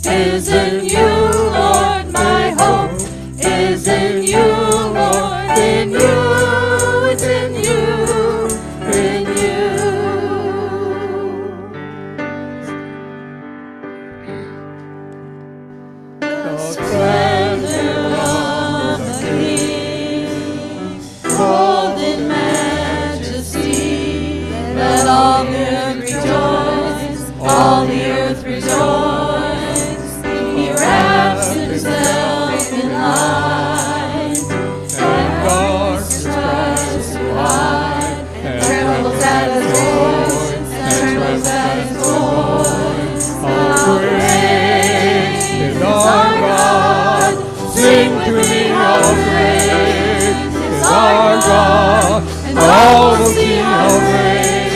is in you, Lord. My hope is in you, Lord. In you, it's in you, in you. The splendor of the King, clothed in majesty, let all the earth rejoice, all the earth rejoice. He wraps himself in light, and guards tries to hide, and trembles at his voice, and trembles at his voice. How great is our God! Sing to me, how great is our God! And all will see how great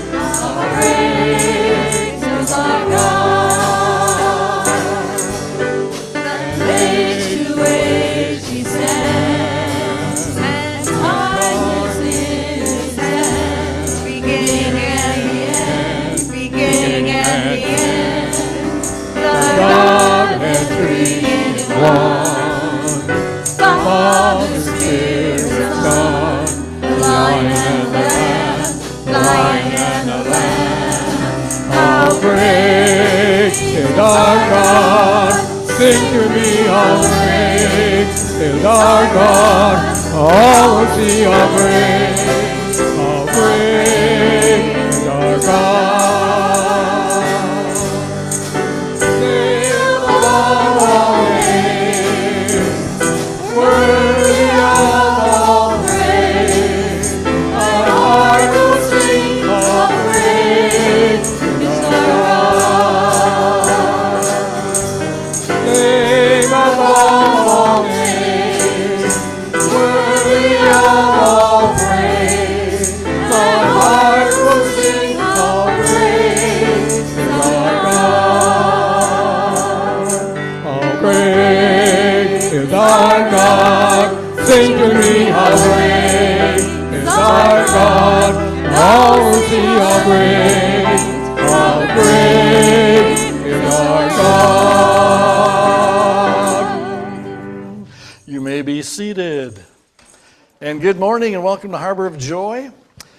is our God. From age to age he stands, and time is in his hands. Beginning and the end, beginning and the end. The God and three in one. Father, Spirit, Son, the Lion and the Lamb, Lion and the Lamb. How great is our God! Sing to me, how great is our God! All will see how great is our God. Name above all names, worthy of all praise. My heart will sing how great is our God. Name above all names, worthy of all praise. My heart will sing how great is our God. How great is our God! Sing to me, how great is our God! All will see how great is our God. You may be seated. And good morning and welcome to Harbor of Joy.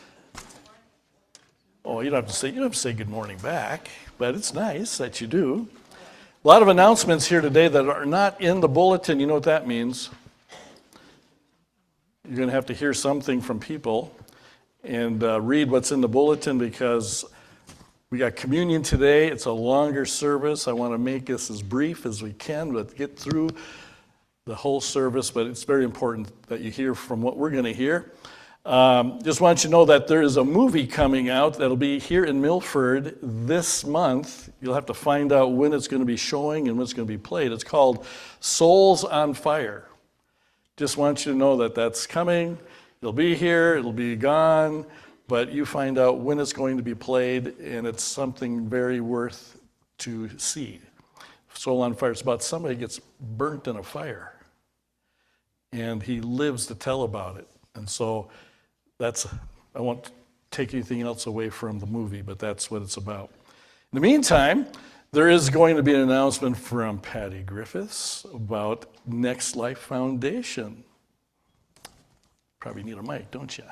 Oh, you don't have to say good morning back, but it's nice that you do. A lot of announcements here today that are not in the bulletin. You know what that means? You're going to have to hear something from people and read what's in the bulletin because we got communion today. It's a longer service. I want to make this as brief as we can, but get through the whole service. But it's very important that you hear from what we're going to hear. Just want you to know that there is a movie coming out that'll be here in Milford this month. You'll have to find out when it's going to be showing and when it's going to be played. It's called Souls on Fire. Just want you to know that that's coming. It'll be here, it'll be gone, but you find out when it's going to be played, and it's something very worth to see. Soul on Fire, it's about somebody gets burnt in a fire, and he lives to tell about it. And so I won't take anything else away from the movie, but that's what it's about. In the meantime, there is going to be an announcement from Patty Griffiths about Next Life Foundation. Probably need a mic, don't you?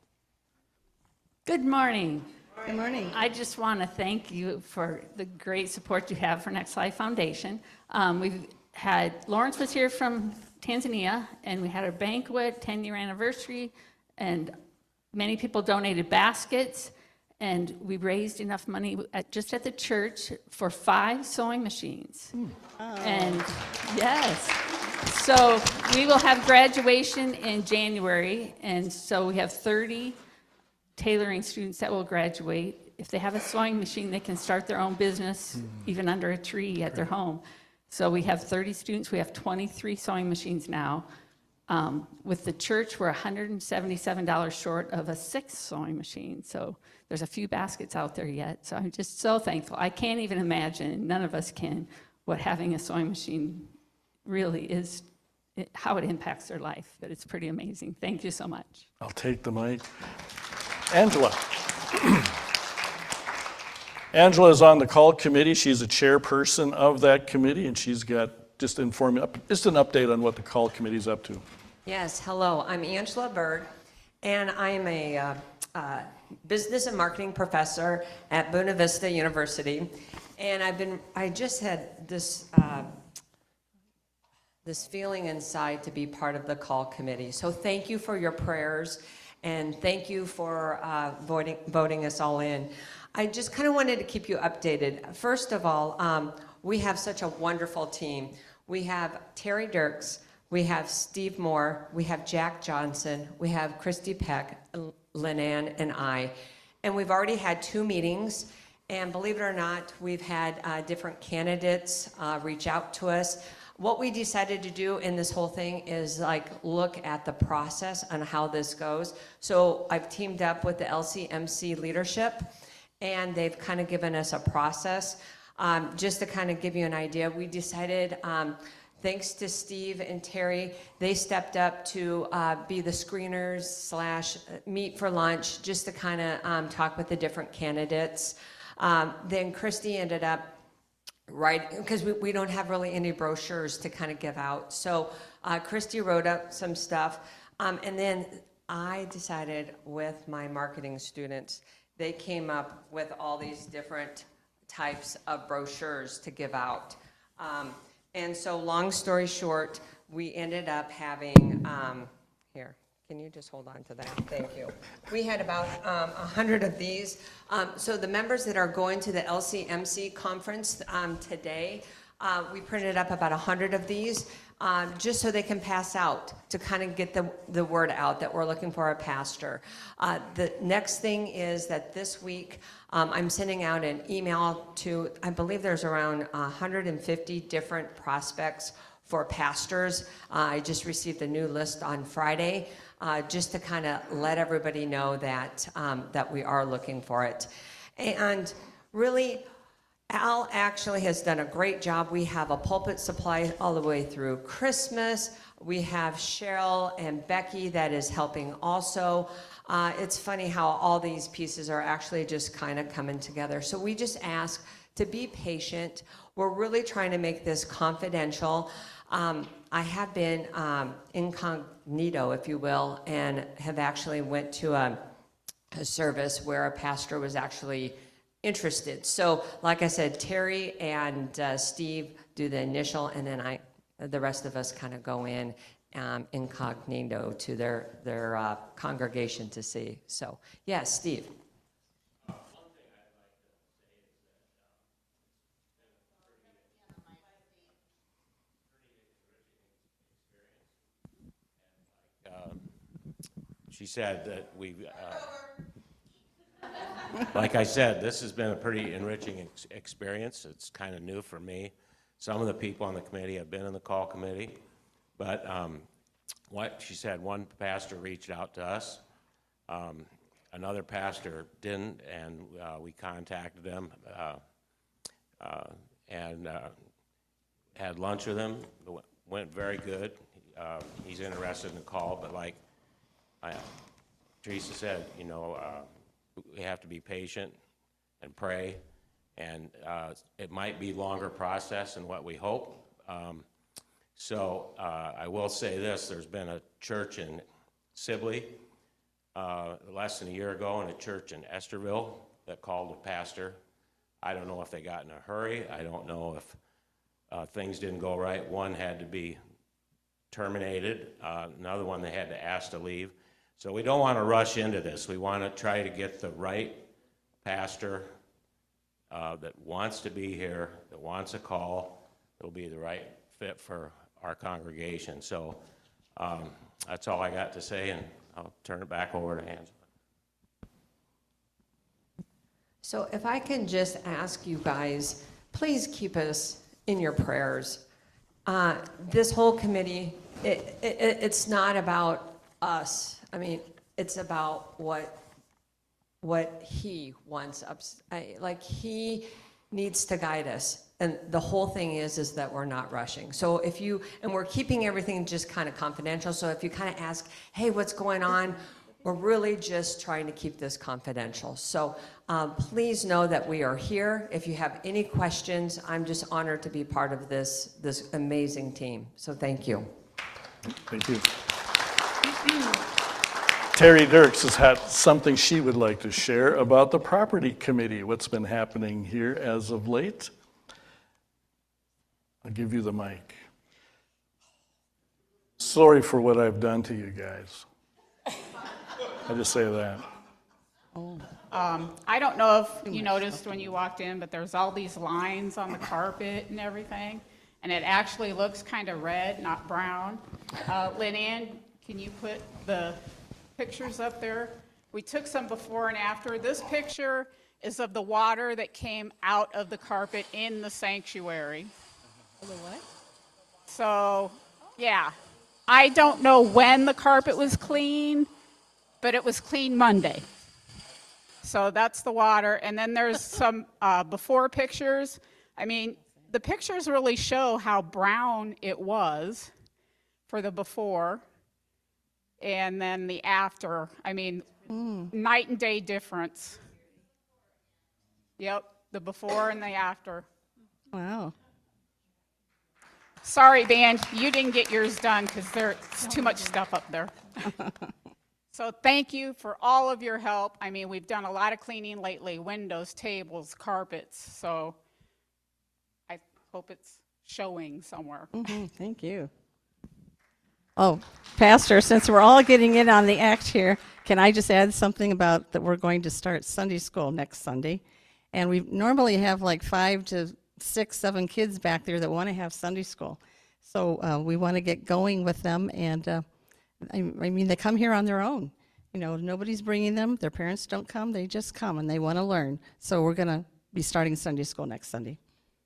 Good morning. Good morning. I just want to thank you for the great support you have for Next Life Foundation. Lawrence was here from Tanzania, and we had a banquet, 10-year anniversary, and many people donated baskets, and we raised enough money just at the church for 5 sewing machines. And yes, so we will have graduation in January, and so we have 30 tailoring students that will graduate. If they have a sewing machine, they can start their own business, even under a tree at their home. So we have 30 students. We have 23 sewing machines now. With the church, we're $177 short of a 6th sewing machine. So there's a few baskets out there yet. So I'm just so thankful. I can't even imagine, none of us can, what having a sewing machine really is, how it impacts their life. But it's pretty amazing. Thank you so much. I'll take the mic. Angela. Angela is on the call committee. She's a chairperson of that committee, and she's got just an update on what the call committee is up to. Yes, hello. I'm Angela Berg, and I'm a business and marketing professor at Buena Vista University. And I just had this feeling inside to be part of the call committee. So thank you for your prayers, and thank you for voting us all in. I just kind of wanted to keep you updated. First of all, we have such a wonderful team. We have Terry Dirks, we have Steve Moore, we have Jack Johnson, we have Christy Peck, Linan, and I. And we've already had 2 meetings, and believe it or not, we've had different candidates reach out to us. What we decided to do in this whole thing is look at the process on how this goes. So I've teamed up with the LCMC leadership, and they've kind of given us a process. Just to kind of give you an idea, we decided, thanks to Steve and Terry, they stepped up to be the screeners / meet for lunch, just to kind of talk with the different candidates. Then Christy ended up because we don't have really any brochures to kind of give out. So Christy wrote up some stuff, and then I decided with my marketing students, they came up with all these different types of brochures to give out. And so long story short, we ended up having, here, can you just hold on to that? Thank you. We had about 100 of these. So the members that are going to the LCMC conference today, we printed up about 100 of these just so they can pass out to kind of get the word out that we're looking for a pastor. The next thing is that this week I'm sending out an email to, I believe there's around 150 different prospects for pastors. I just received a new list on Friday just to kind of let everybody know that, that we are looking for it. And really, Al actually has done a great job. We have a pulpit supply all the way through Christmas. We have Cheryl and Becky that is helping also. It's funny how all these pieces are actually just kind of coming together. So we just ask to be patient. We're really trying to make this confidential. I have been incognito, if you will, and have actually went to a service where a pastor was actually interested. So like I said, Terry and Steve do the initial, and then the rest of us kind of go in incognito to their congregation to see. So yeah, Steve. She said that like I said, this has been a pretty enriching experience. It's kind of new for me. Some of the people on the committee have been in the call committee, but what she said, one pastor reached out to us, another pastor didn't, and we contacted them and had lunch with him. It went very good. He's interested in the call, but like Teresa said, you know, we have to be patient and pray, and it might be a longer process than what we hope. So I will say this, there's been a church in Sibley less than a year ago, and a church in Esterville that called a pastor. I don't know if they got in a hurry. I don't know if things didn't go right. One had to be terminated. Another one they had to ask to leave. So we don't want to rush into this. We want to try to get the right pastor that wants to be here, that wants a call, that'll be the right fit for our congregation. So that's all I got to say, and I'll turn it back over to Angela. So if I can just ask you guys, please keep us in your prayers. This whole committee, it's not about us. I mean, it's about what he wants. Like, he needs to guide us. And the whole thing is that we're not rushing. So if you, and we're keeping everything just kind of confidential. So if you kind of ask, hey, what's going on? We're really just trying to keep this confidential. So please know that we are here. If you have any questions, I'm just honored to be part of this amazing team. So thank you. Thank you. Terry Dirks has had something she would like to share about the property committee, what's been happening here as of late. I'll give you the mic. Sorry for what I've done to you guys. I just say that. I don't know if you noticed when you walked in, but there's all these lines on the carpet and everything, and it actually looks kind of red, not brown. Lynn Ann, can you put the pictures up there? We took some before and after. This picture is of the water that came out of the carpet in the sanctuary. The what? So, yeah. I don't know when the carpet was cleaned, but it was clean Monday. So that's the water. And then there's some before pictures. I mean, the pictures really show how brown it was for the before and then the after. I mean, night and day difference. Yep, the before and the after. Wow. Sorry, band, you didn't get yours done because there's too much stuff up there. So thank you for all of your help. I mean, we've done a lot of cleaning lately, windows, tables, carpets. So I hope it's showing somewhere. Thank you. Oh, Pastor, since we're all getting in on the act here, can I just add something about that we're going to start Sunday school next Sunday? And we normally have like 5 to 6, 7 kids back there that want to have Sunday school. So we want to get going with them. And I mean, they come here on their own. You know, nobody's bringing them. Their parents don't come. They just come and they want to learn. So we're going to be starting Sunday school next Sunday.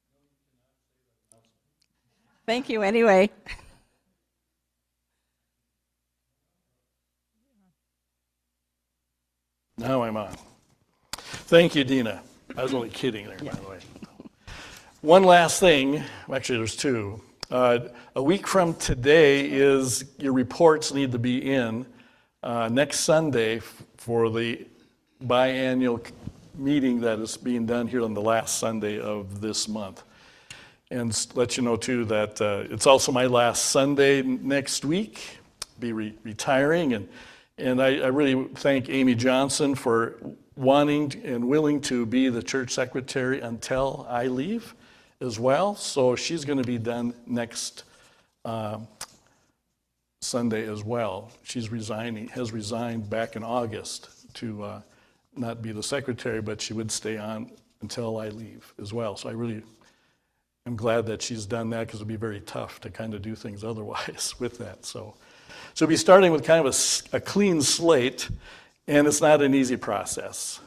Thank you anyway. Now I'm on. Thank you, Dina. I was only kidding there, by the way. One last thing, actually there's two. A week from today is your reports need to be in next Sunday for the biannual meeting that is being done here on the last Sunday of this month. And let you know too that it's also my last Sunday next week, be retiring, and I really thank Amy Johnson for wanting and willing to be the church secretary until I leave as well. So she's going to be done next Sunday as well. She's has resigned back in August to not be the secretary, but she would stay on until I leave as well. So I'm glad that she's done that because it would be very tough to kind of do things otherwise with that. So we'll be starting with kind of a clean slate, and it's not an easy process.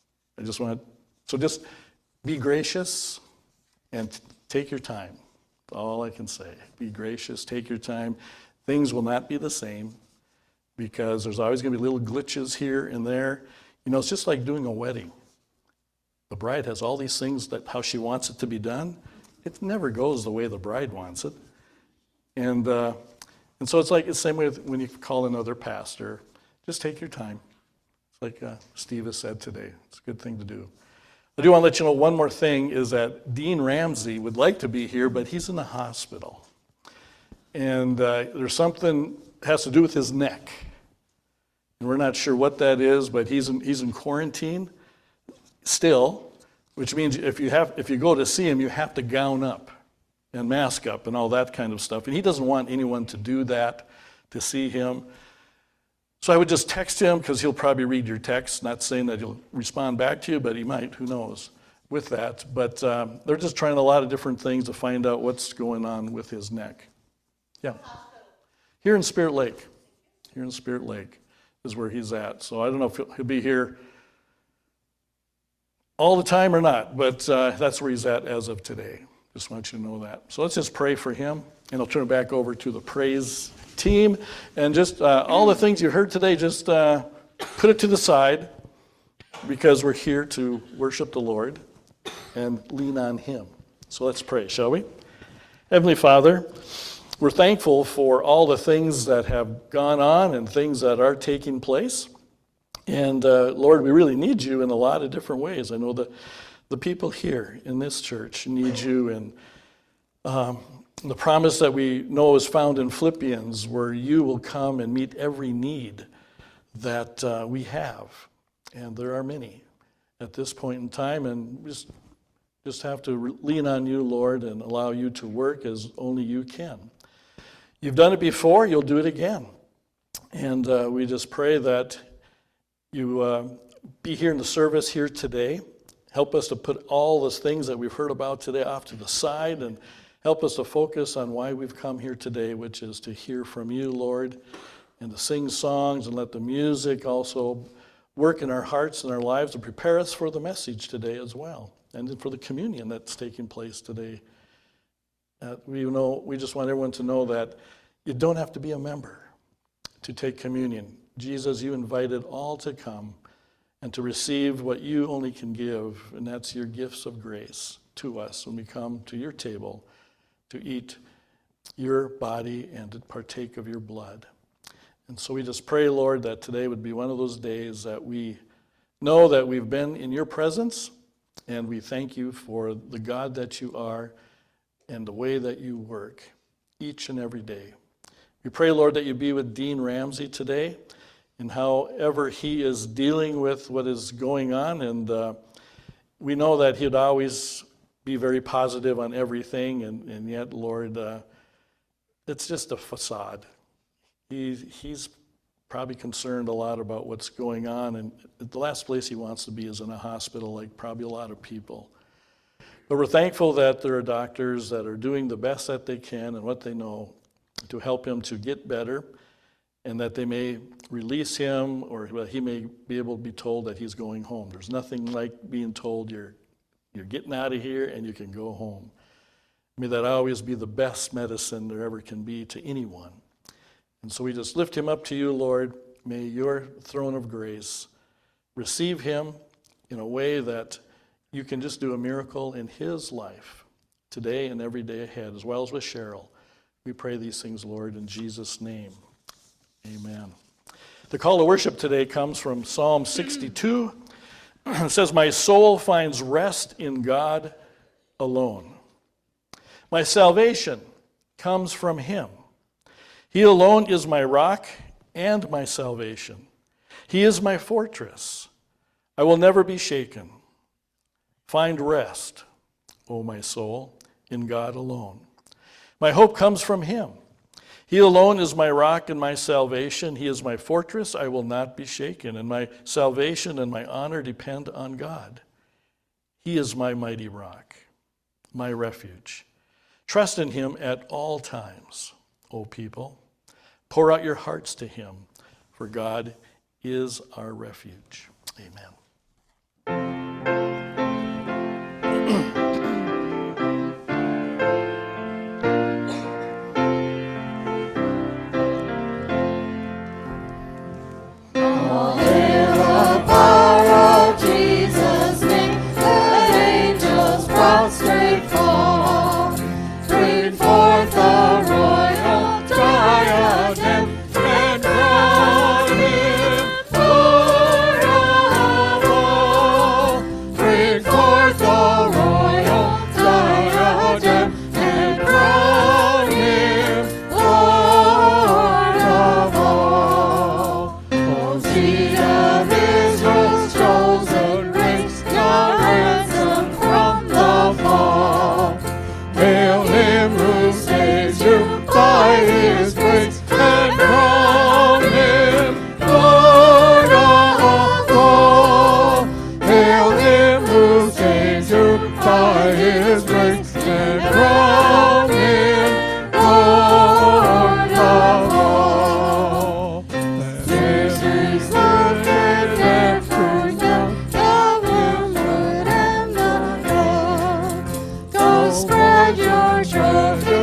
Just be gracious and take your time. That's all I can say. Be gracious, take your time. Things will not be the same because there's always going to be little glitches here and there. You know, it's just like doing a wedding. The bride has all these things how she wants it to be done. It never goes the way the bride wants it. And so it's like the same way when you call another pastor. Just take your time. It's like Steve has said today. It's a good thing to do. I do want to let you know one more thing is that Dean Ramsey would like to be here, but he's in the hospital. And there's something has to do with his neck. And we're not sure what that is, but he's in quarantine still, which means if you go to see him, you have to gown up and mask up and all that kind of stuff. And he doesn't want anyone to do that, to see him. So I would just text him because he'll probably read your text, not saying that he'll respond back to you, but he might, who knows, with that. But they're just trying a lot of different things to find out what's going on with his neck. Yeah. Here in Spirit Lake. Here in Spirit Lake is where he's at. So I don't know if he'll be here all the time or not, but that's where he's at as of today. Just want you to know that. So let's just pray for him, and I'll turn it back over to the praise team. And just all the things you heard today, just put it to the side because we're here to worship the Lord and lean on him. So let's pray, shall we? Heavenly Father, we're thankful for all the things that have gone on and things that are taking place. And Lord, we really need you in a lot of different ways. I know the people here in this church need you, and the promise that we know is found in Philippians, where you will come and meet every need that we have. And there are many at this point in time, and we just have to lean on you, Lord, and allow you to work as only you can. You've done it before, you'll do it again. And we just pray that you be here in the service here today. Help us to put all those things that we've heard about today off to the side, and help us to focus on why we've come here today, which is to hear from you, Lord, and to sing songs, and let the music also work in our hearts and our lives and prepare us for the message today as well, and for the communion that's taking place today. We just want everyone to know that you don't have to be a member to take communion. Jesus, you invited all to come and to receive what you only can give, and that's your gifts of grace to us when we come to your table to eat your body and to partake of your blood. And so we just pray, Lord, that today would be one of those days that we know that we've been in your presence, and we thank you for the God that you are and the way that you work each and every day. We pray, Lord, that you be with Dean Ramsey today, and however he is dealing with what is going on. And we know that he'd always be very positive on everything, and yet, Lord, it's just a facade. He's probably concerned a lot about what's going on, and the last place he wants to be is in a hospital, like probably a lot of people. But we're thankful that there are doctors that are doing the best that they can and what they know to help him to get better, and that they may release him, or he may be able to be told that he's going home. There's nothing like being told you're getting out of here and you can go home. May that always be the best medicine there ever can be to anyone. And so we just lift him up to you, Lord. May your throne of grace receive him in a way that you can just do a miracle in his life today and every day ahead, as well as with Cheryl. We pray these things, Lord, in Jesus' name. Amen. The call to worship today comes from Psalm 62. It says, "My soul finds rest in God alone. My salvation comes from him. He alone is my rock and my salvation. He is my fortress. I will never be shaken. Find rest, O my soul, in God alone. My hope comes from him. He alone is my rock and my salvation. He is my fortress. I will not be shaken. And my salvation and my honor depend on God. He is my mighty rock, my refuge. Trust in him at all times, O people. Pour out your hearts to him, for God is our refuge." Amen. Spread your treasure.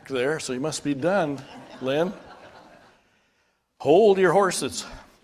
there, so you must be done, Lynn. Hold your horses.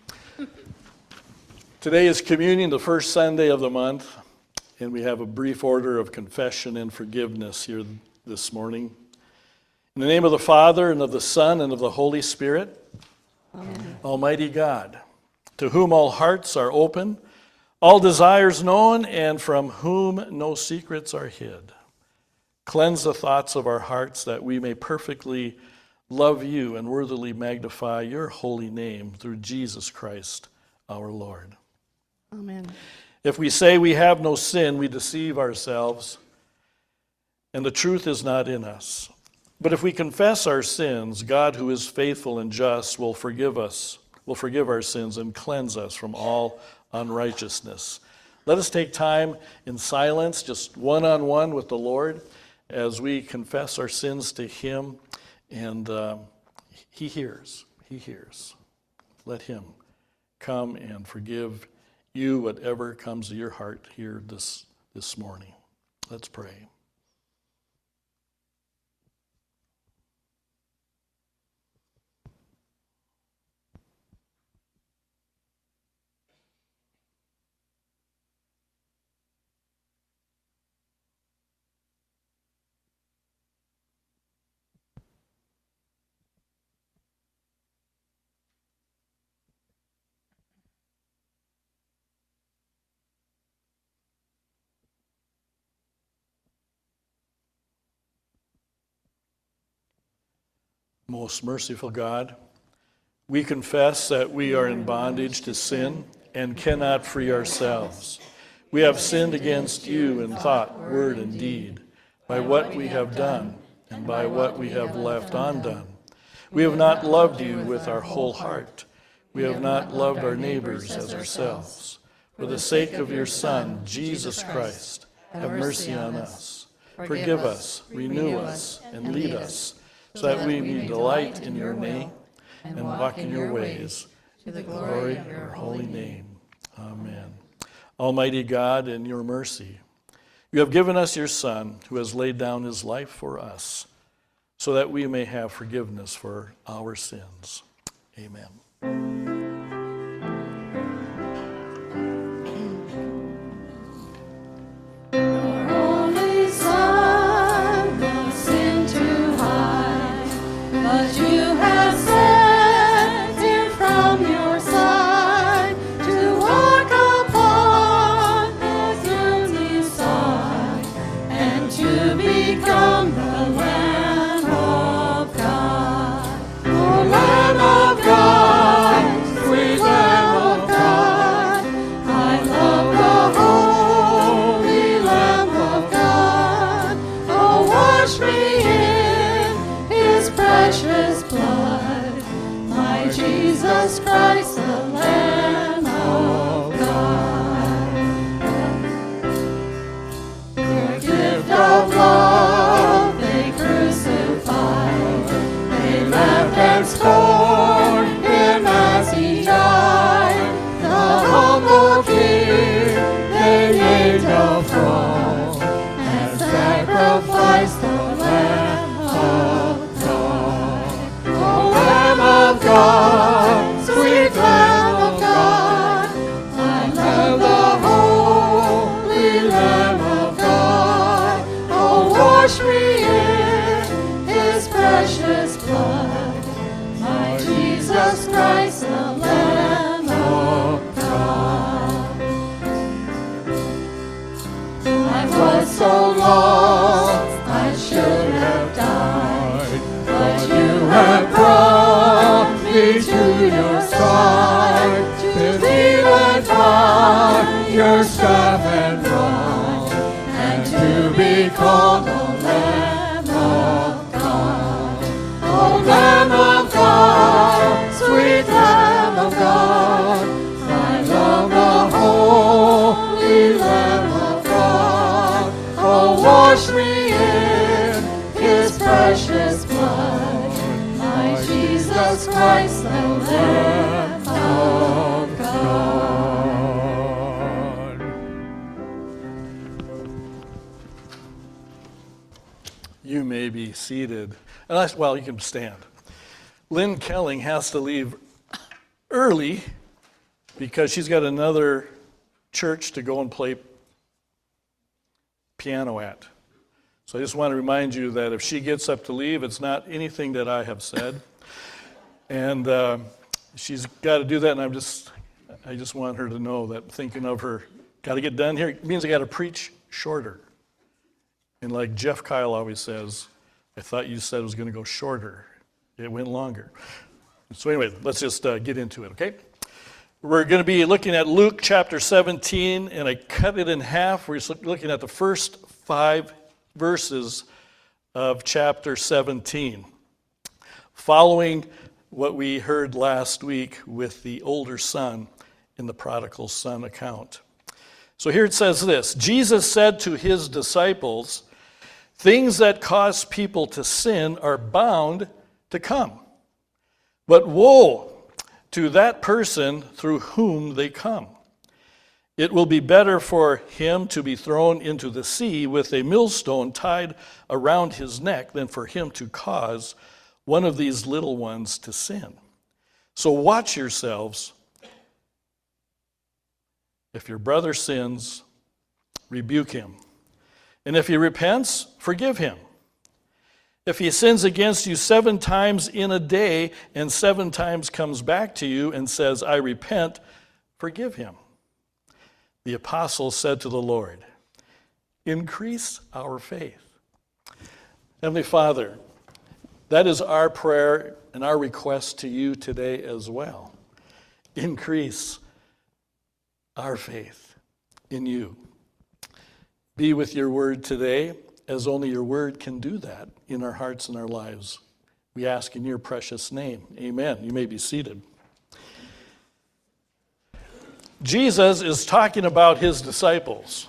Today is communion, the first Sunday of the month, and we have a brief order of confession and forgiveness here this morning. In the name of the Father, and of the Son, and of the Holy Spirit, Amen. Almighty God, to whom all hearts are open, all desires known, and from whom no secrets are hid. Cleanse the thoughts of our hearts that we may perfectly love you and worthily magnify your holy name through Jesus Christ our Lord. Amen. If we say we have no sin, we deceive ourselves, and the truth is not in us. But if we confess our sins, God, who is faithful and just, will forgive our sins and cleanse us from all unrighteousness. Let us take time in silence, just one-on-one with the Lord, as we confess our sins to him, and he hears. He hears. Let him come and forgive you whatever comes to your heart here this morning. Let's pray. Most merciful God, we confess that we are in bondage to sin and cannot free ourselves. We have sinned against you in thought, word, and deed, by what we have done and by what we have left undone. We have not loved you with our whole heart. We have not loved our neighbors as ourselves. For the sake of your Son, Jesus Christ, have mercy on us. Forgive us, renew us, and lead us, so that we may delight in your name and walk in your ways, to the glory of your holy name. Amen. Almighty God, in your mercy, you have given us your Son, who has laid down his life for us, so that we may have forgiveness for our sins. Amen. Lamb of God, may be seated. Well, you can stand. Lynn Kelling has to leave early because she's got another church to go and play piano at. So I just want to remind you that if she gets up to leave, it's not anything that I have said. And she's got to do that, and I just want her to know that thinking of her, got to get done here, it means I got to preach shorter. And like Jeff Kyle always says, I thought you said it was going to go shorter. It went longer. So anyway, let's just get into it, okay? We're going to be looking at Luke chapter 17, and I cut it in half. We're looking at the first 5 verses of chapter 17, following what we heard last week with the older son in the prodigal son account. So here it says this: Jesus said to his disciples, "Things that cause people to sin are bound to come, but woe to that person through whom they come. It will be better for him to be thrown into the sea with a millstone tied around his neck than for him to cause one of these little ones to sin. So watch yourselves. If your brother sins, rebuke him. And if he repents, forgive him. If he sins against you 7 times in a day and 7 times comes back to you and says, 'I repent,' forgive him." The apostle said to the Lord, "Increase our faith." Heavenly Father, that is our prayer and our request to you today as well. Increase our faith in you. Be with your word today, as only your word can do that in our hearts and our lives. We ask in your precious name. Amen. You may be seated. Jesus is talking about his disciples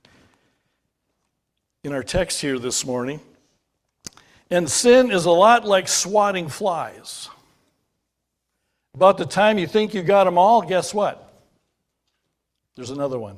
in our text here this morning. And sin is a lot like swatting flies. About the time you think you got them all, guess what? There's another one.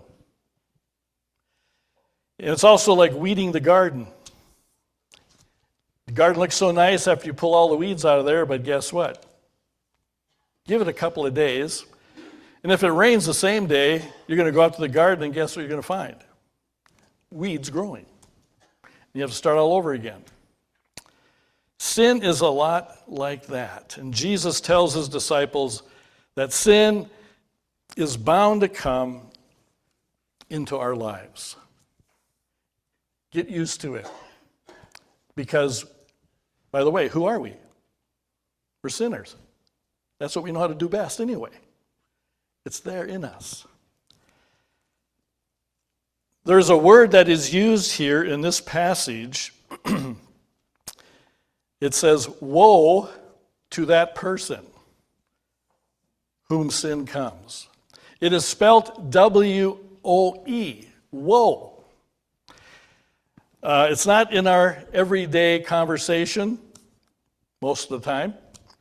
And it's also like weeding the garden. The garden looks so nice after you pull all the weeds out of there, but guess what? Give it a couple of days, and if it rains the same day, you're going to go out to the garden, and guess what you're going to find? Weeds growing. You have to start all over again. Sin is a lot like that. And Jesus tells his disciples that sin is bound to come into our lives. Get used to it. Because, by the way, who are we? We're sinners. That's what we know how to do best anyway. It's there in us. There's a word that is used here in this passage. It says, "Woe to that person whom sin comes." It is spelt W-O-E, woe. It's not in our everyday conversation most of the time.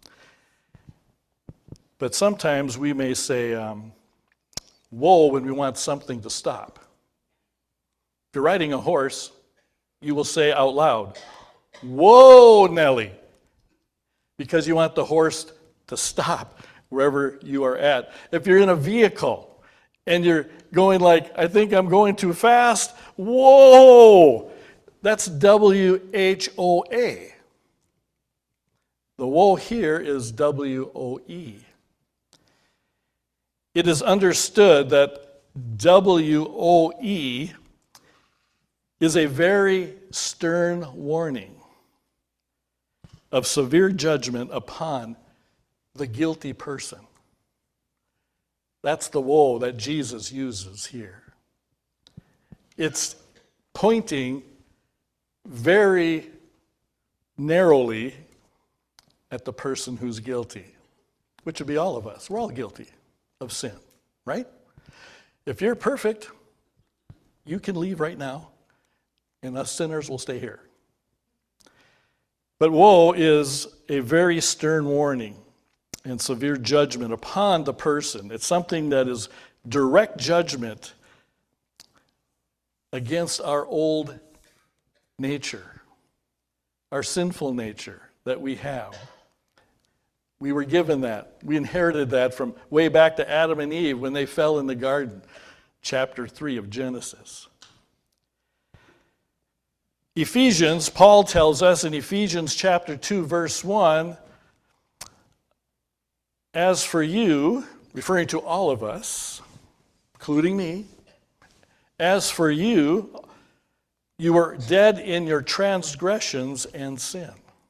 But sometimes we may say, woe, when we want something to stop. If you're riding a horse, you will say out loud, "Whoa, Nellie," because you want the horse to stop wherever you are at. If you're in a vehicle and you're going like, "I think I'm going too fast," whoa, that's W-H-O-A. The woe here is W-O-E. It is understood that W-O-E is a very stern warning of severe judgment upon the guilty person. That's the woe that Jesus uses here. It's pointing very narrowly at the person who's guilty, which would be all of us. We're all guilty of sin, right? If you're perfect, you can leave right now, and us sinners will stay here. But woe is a very stern warning and severe judgment upon the person. It's something that is direct judgment against our old nature, our sinful nature that we have. We were given that. We inherited that from way back to Adam and Eve when they fell in the garden, chapter 3 of Genesis. Ephesians, Paul tells us in Ephesians chapter 2, verse 1, as for you, referring to all of us, including me, as for you, you were dead in your transgressions and sin.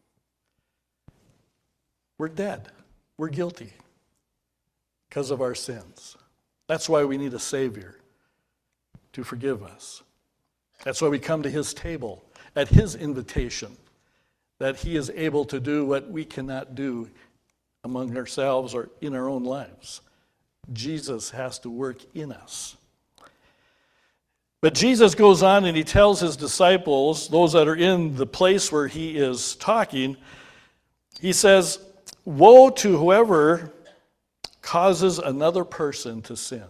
We're dead. We're guilty because of our sins. That's why we need a Savior to forgive us. That's why we come to his table at his invitation, that he is able to do what we cannot do among ourselves or in our own lives. Jesus has to work in us. But Jesus goes on and he tells his disciples, those that are in the place where he is talking, he says, woe to whoever causes another person to sin.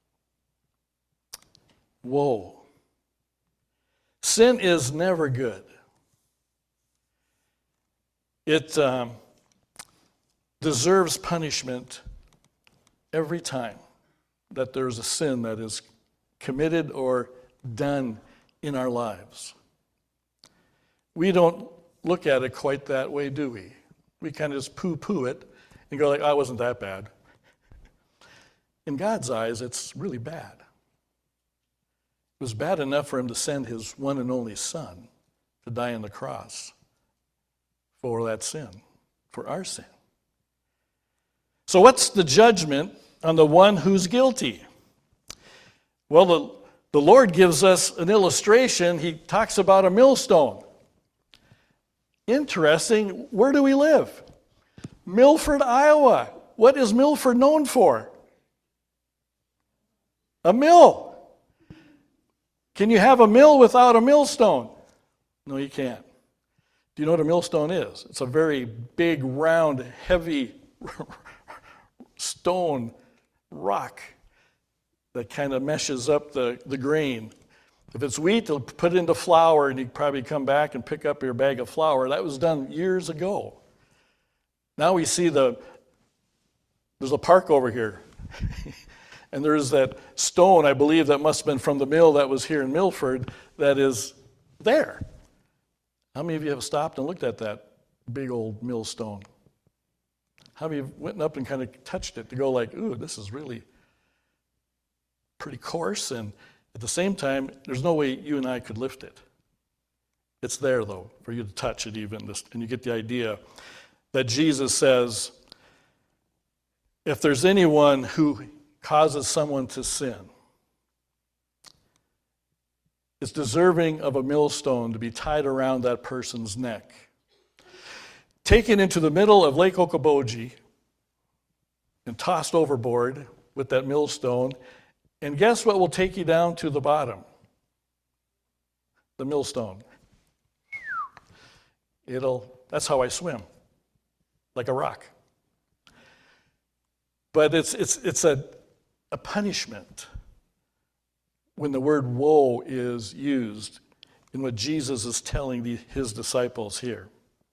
Woe. Sin is never good. It deserves punishment every time that there's a sin that is committed or done in our lives. We don't look at it quite that way, do we? We kind of just poo-poo it and go like, oh, it wasn't that bad. In God's eyes, it's really bad. It was bad enough for him to send his one and only Son to die on the cross for that sin, for our sin. So what's the judgment on the one who's guilty? Well, the Lord gives us an illustration. He talks about a millstone. Interesting. Where do we live? Milford, Iowa. What is Milford known for? A mill. Can you have a mill without a millstone? No, you can't. Do you know what a millstone is? It's a very big, round, heavy stone rock that kind of meshes up the grain. If it's wheat, they'll put it into flour, and you probably come back and pick up your bag of flour. That was done years ago. Now we see there's a park over here. And there's that stone, I believe, that must have been from the mill that was here in Milford that is there. How many of you have stopped and looked at that big old millstone? How many of you went up and kind of touched it to go like, ooh, this is really pretty coarse, and at the same time, there's no way you and I could lift it. It's there, though, for you to touch it even, and you get the idea that Jesus says, if there's anyone who causes someone to sin, it's deserving of a millstone to be tied around that person's neck, taken into the middle of Lake Okoboji and tossed overboard with that millstone. And guess what will take you down to the bottom? The millstone. That's how I swim, like a rock. But it's a punishment when the word woe is used in what Jesus is telling his disciples here.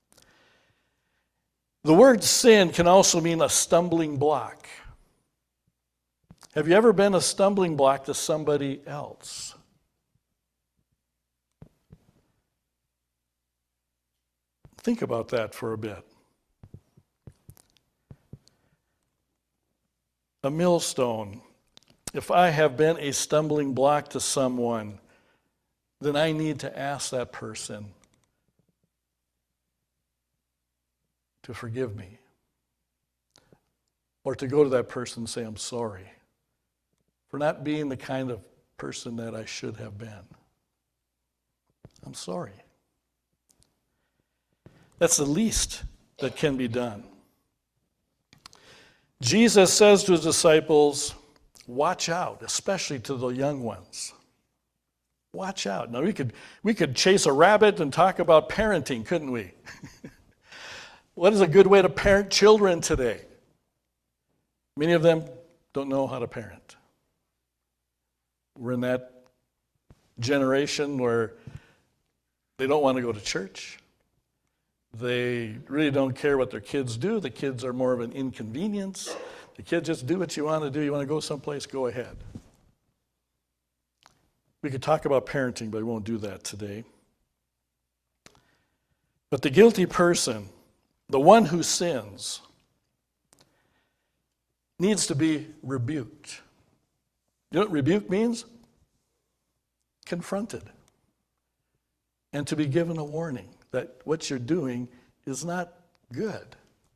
The word sin can also mean a stumbling block. Have you ever been a stumbling block to somebody else? Think about that for a bit. A millstone. If I have been a stumbling block to someone, then I need to ask that person to forgive me. Or to go to that person and say, I'm sorry for not being the kind of person that I should have been. I'm sorry. That's the least that can be done. Jesus says to his disciples, watch out, especially to the young ones. Watch out. Now, we could chase a rabbit and talk about parenting, couldn't we? What is a good way to parent children today? Many of them don't know how to parent. We're in that generation where they don't want to go to church. They really don't care what their kids do. The kids are more of an inconvenience. The kids just do what you want to do. You want to go someplace, go ahead. We could talk about parenting, but we won't do that today. But the guilty person, the one who sins, needs to be rebuked. You know what rebuke means? Confronted. And to be given a warning that what you're doing is not good.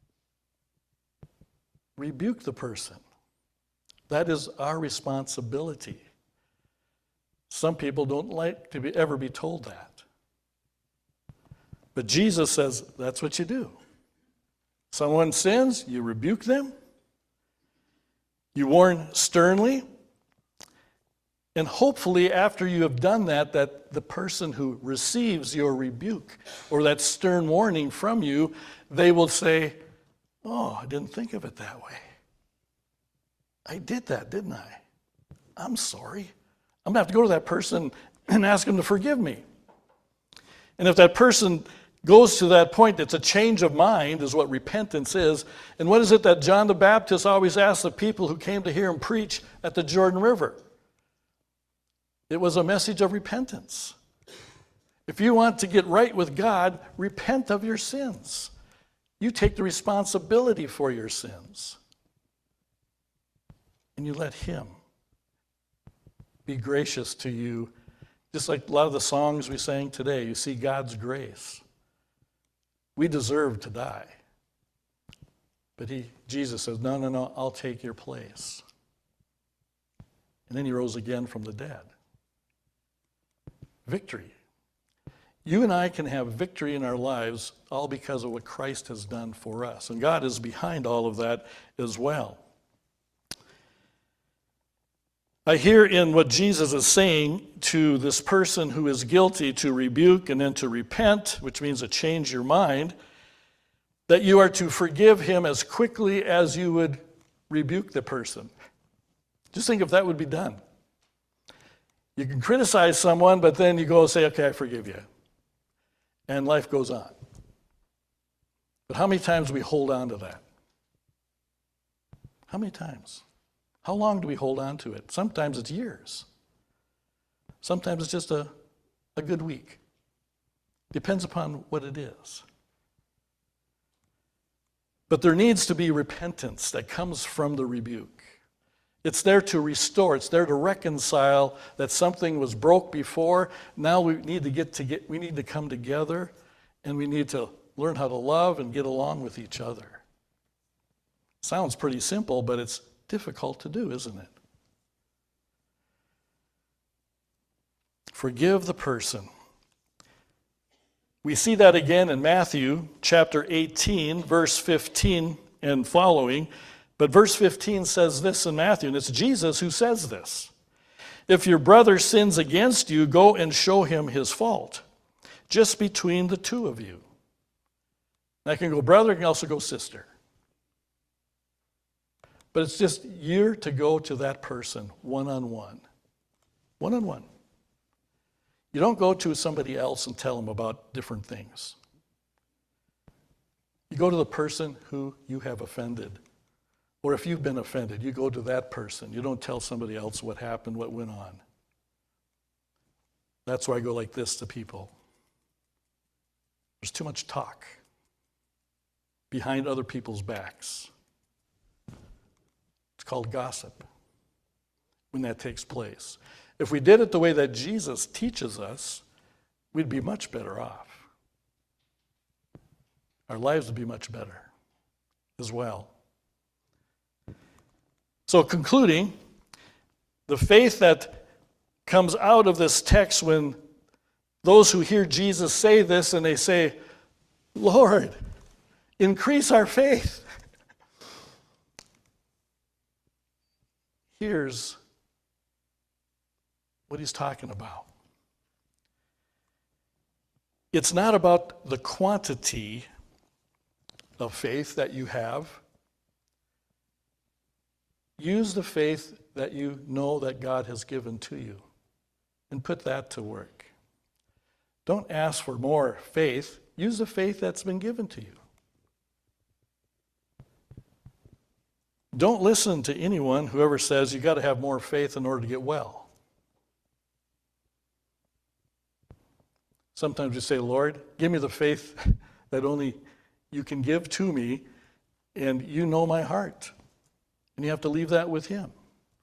Rebuke the person. That is our responsibility. Some people don't like to ever be told that. But Jesus says that's what you do. Someone sins, you rebuke them. You warn sternly. And hopefully after you have done that, that the person who receives your rebuke or that stern warning from you, they will say, oh, I didn't think of it that way. I did that, didn't I? I'm sorry. I'm going to have to go to that person and ask him to forgive me. And if that person goes to that point, it's a change of mind is what repentance is. And what is it that John the Baptist always asked the people who came to hear him preach at the Jordan River? It was a message of repentance. If you want to get right with God, repent of your sins. You take the responsibility for your sins. And you let him be gracious to you. Just like a lot of the songs we sang today, you see God's grace. We deserve to die. But Jesus says, no, I'll take your place. And then he rose again from the dead. Victory. You and I can have victory in our lives all because of what Christ has done for us. And God is behind all of that as well. I hear in what Jesus is saying to this person who is guilty to rebuke and then to repent, which means to change your mind, that you are to forgive him as quickly as you would rebuke the person. Just think if that would be done. You can criticize someone, but then you go and say, okay, I forgive you. And life goes on. But how many times do we hold on to that? How many times? How long do we hold on to it? Sometimes it's years. Sometimes it's just a good week. Depends upon what it is. But there needs to be repentance that comes from the rebuke. It's there to restore. It's there to reconcile that something was broke before. Now we need to come together, and we need to learn how to love and get along with each other. Sounds pretty simple, but it's difficult to do, isn't it? Forgive the person. We see that again in Matthew chapter 18, verse 15 and following. But verse 15 says this in Matthew, and it's Jesus who says this. If your brother sins against you, go and show him his fault, just between the two of you. That can go brother, it can also go sister. But it's just you're to go to that person one-on-one. One-on-one. You don't go to somebody else and tell them about different things. You go to the person who you have offended. Or if you've been offended, you go to that person. You don't tell somebody else what happened, what went on. That's why I go like this to people. There's too much talk behind other people's backs. It's called gossip when that takes place. If we did it the way that Jesus teaches us, we'd be much better off. Our lives would be much better as well. So concluding, the faith that comes out of this text when those who hear Jesus say this and they say, Lord, increase our faith. Here's what he's talking about. It's not about the quantity of faith that you have. Use the faith that you know that God has given to you and put that to work. Don't ask for more faith. Use the faith that's been given to you. Don't listen to anyone, whoever says you got to have more faith in order to get well. Sometimes you say, Lord, give me the faith that only you can give to me, and you know my heart. And you have to leave that with him.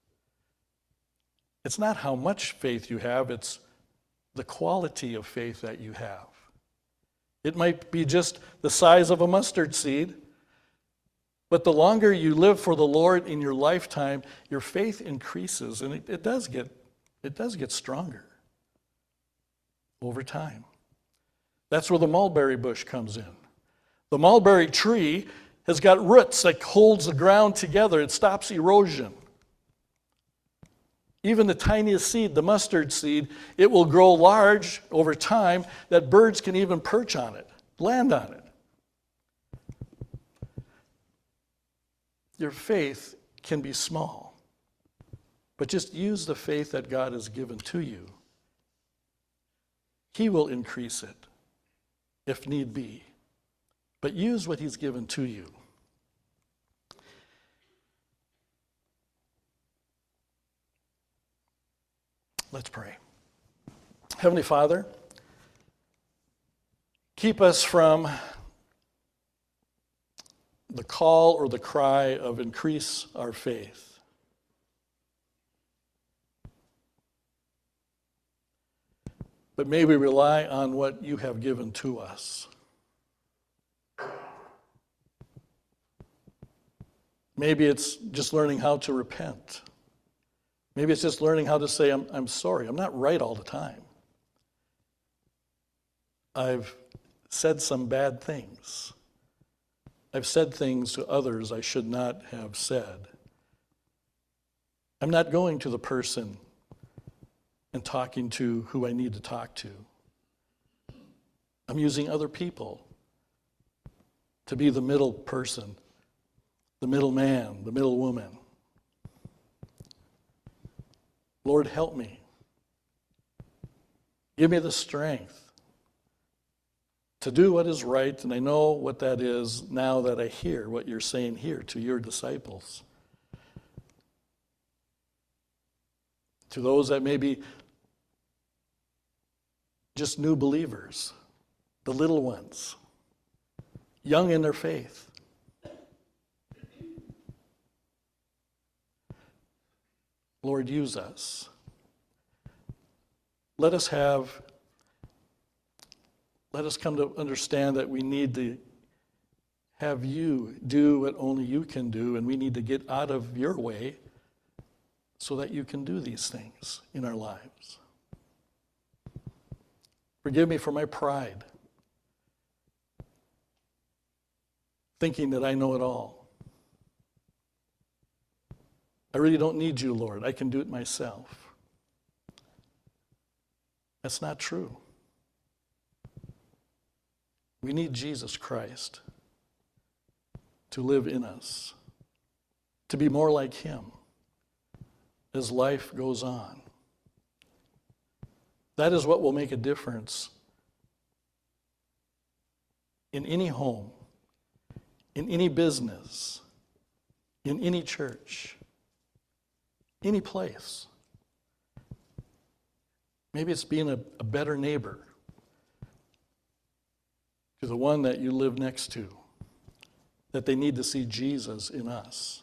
It's not how much faith you have, it's the quality of faith that you have. It might be just the size of a mustard seed, but the longer you live for the Lord in your lifetime, your faith increases, and it does get stronger over time. That's where the mulberry bush comes in. The mulberry tree has got roots that holds the ground together. It stops erosion. Even the tiniest seed, the mustard seed, it will grow large over time that birds can even perch on it, land on it. Your faith can be small, but just use the faith that God has given to you. He will increase it if need be, but use what he's given to you. Let's pray. Heavenly Father, keep us from the call or the cry of increase our faith. But may we rely on what you have given to us. Maybe it's just learning how to repent. Maybe it's just learning how to say, I'm sorry, I'm not right all the time. I've said some bad things. I've said things to others I should not have said. I'm not going to the person and talking to who I need to talk to. I'm using other people to be the middle person, the middle man, the middle woman. Lord, help me. Give me the strength to do what is right, and I know what that is now that I hear what you're saying here to your disciples. To those that may be just new believers, the little ones, young in their faith. Lord, use us. Let us come to understand that we need to have you do what only you can do, and we need to get out of your way so that you can do these things in our lives. Forgive me for my pride, thinking that I know it all. I really don't need you, Lord. I can do it myself. That's not true. We need Jesus Christ to live in us, to be more like him as life goes on. That is what will make a difference in any home, in any business, in any church, any place. Maybe it's being a better neighbor to the one that you live next to, that they need to see Jesus in us.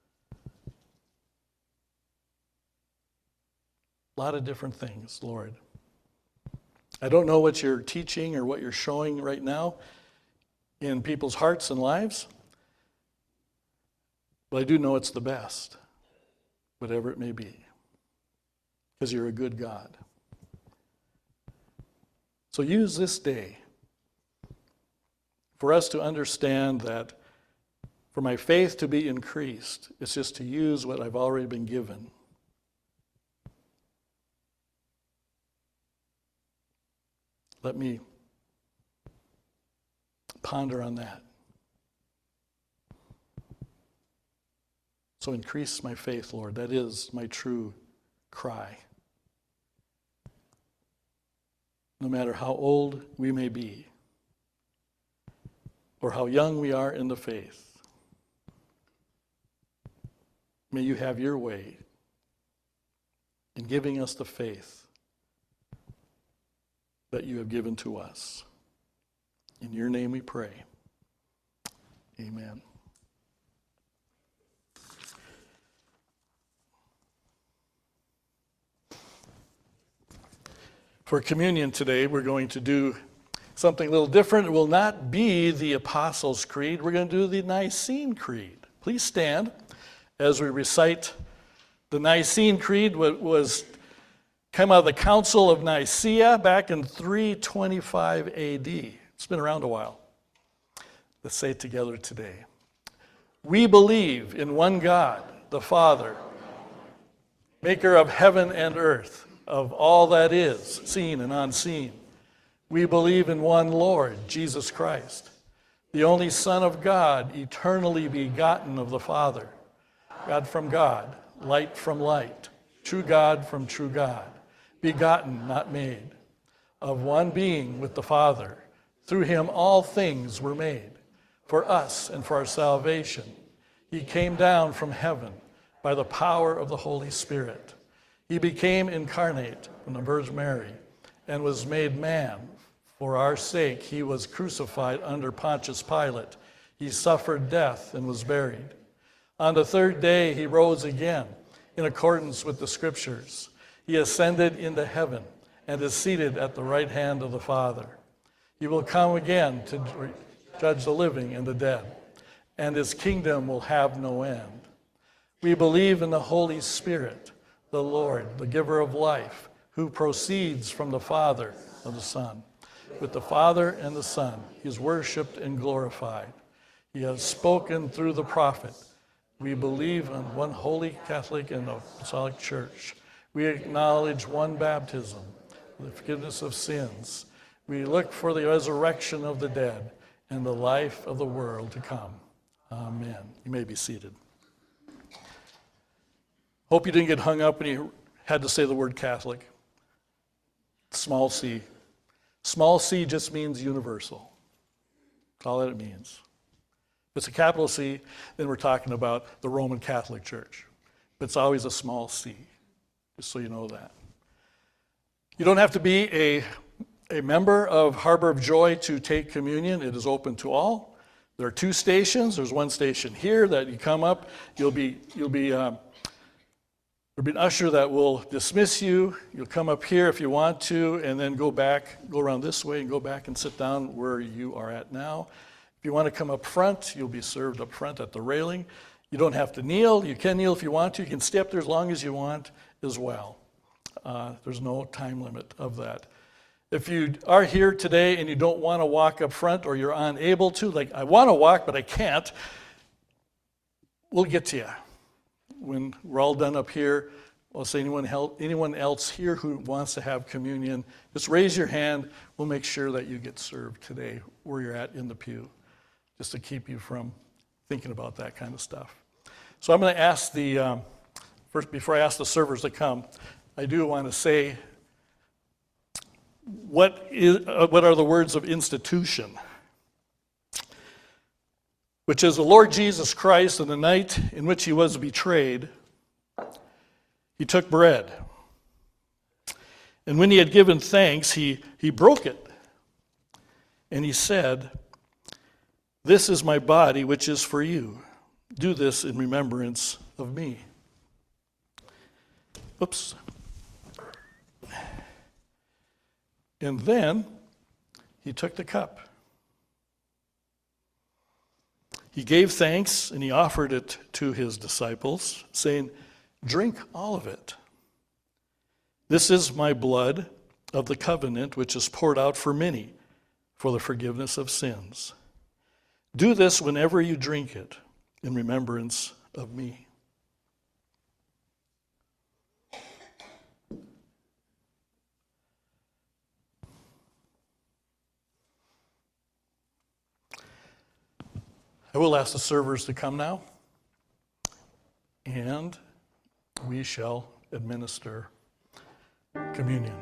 A lot of different things, Lord. I don't know what you're teaching or what you're showing right now in people's hearts and lives, but I do know it's the best, whatever it may be, because you're a good God. So use this day for us to understand that for my faith to be increased, it's just to use what I've already been given. Let me ponder on that. So increase my faith, Lord. That is my true cry. No matter how old we may be, or how young we are in the faith. May you have your way in giving us the faith that you have given to us. In your name we pray. Amen. For communion today, we're going to do something a little different. It will not be the Apostles' Creed. We're going to do the Nicene Creed. Please stand as we recite the Nicene Creed, what was came out of the Council of Nicaea back in 325 AD. It's been around a while. Let's say it together today. We believe in one God, the Father, maker of heaven and earth, of all that is, seen and unseen. We believe in one Lord, Jesus Christ, the only Son of God, eternally begotten of the Father, God from God, light from light, true God from true God, begotten, not made, of one being with the Father. Through him all things were made, for us and for our salvation. He came down from heaven by the power of the Holy Spirit. He became incarnate from the Virgin Mary and was made man. For our sake, he was crucified under Pontius Pilate. He suffered death and was buried. On the third day, he rose again in accordance with the Scriptures. He ascended into heaven and is seated at the right hand of the Father. He will come again to judge the living and the dead, and his kingdom will have no end. We believe in the Holy Spirit, the Lord, the giver of life, who proceeds from the Father of the Son. With the Father and the Son, he is worshiped and glorified. He has spoken through the prophet. We believe in one holy Catholic and Apostolic Church. We acknowledge one baptism, the forgiveness of sins. We look for the resurrection of the dead and the life of the world to come. Amen. You may be seated. Hope you didn't get hung up when you had to say the word Catholic. Small c. Small c just means universal. That's all that it means. If it's a capital C, then we're talking about the Roman Catholic Church. But it's always a small c, just so you know that. You don't have to be a member of Harbor of Joy to take communion. It is open to all. There are 2 stations. There's one station here that you come up. There'll be an usher that will dismiss you. You'll come up here if you want to, and then go around this way and go back and sit down where you are at now. If you want to come up front, you'll be served up front at the railing. You don't have to kneel. You can kneel if you want to. You can stay up there as long as you want as well. There's no time limit of that. If you are here today and you don't want to walk up front, or you're unable to, like I want to walk but I can't, we'll get to you. When we're all done up here, I'll say anyone else here who wants to have communion, just raise your hand. We'll make sure that you get served today where you're at in the pew, just to keep you from thinking about that kind of stuff. So I'm going to ask first, before I ask the servers to come, I do want to say, what are the words of institution? Which is the Lord Jesus Christ, on the night in which he was betrayed, he took bread. And when he had given thanks, he broke it. And he said, "This is my body, which is for you. Do this in remembrance of me." Oops. And then he took the cup. He gave thanks and he offered it to his disciples, saying, "Drink all of it. This is my blood of the covenant, which is poured out for many for the forgiveness of sins. Do this whenever you drink it in remembrance of me." I will ask the servers to come now, and we shall administer communion.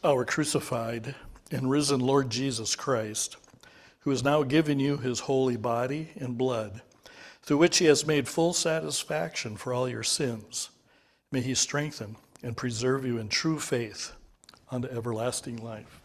our crucified and risen Lord Jesus Christ, who has now given you his holy body and blood, through which he has made full satisfaction for all your sins. May he strengthen and preserve you in true faith unto everlasting life.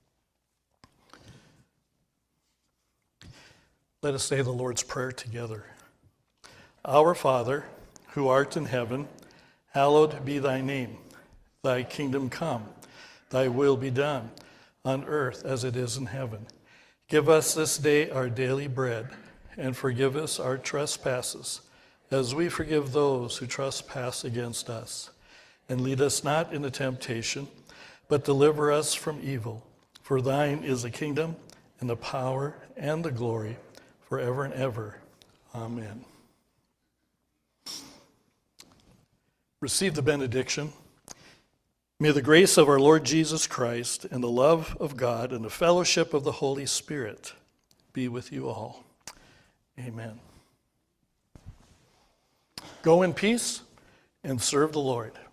Let us say the Lord's Prayer together. Our Father, who art in heaven, hallowed be thy name. Thy kingdom come, thy will be done, on earth as it is in heaven. Give us this day our daily bread, and forgive us our trespasses, as we forgive those who trespass against us. And lead us not into temptation, but deliver us from evil. For thine is the kingdom, and the power, and the glory, forever and ever. Amen. Receive the benediction. May the grace of our Lord Jesus Christ and the love of God and the fellowship of the Holy Spirit be with you all. Amen. Go in peace and serve the Lord.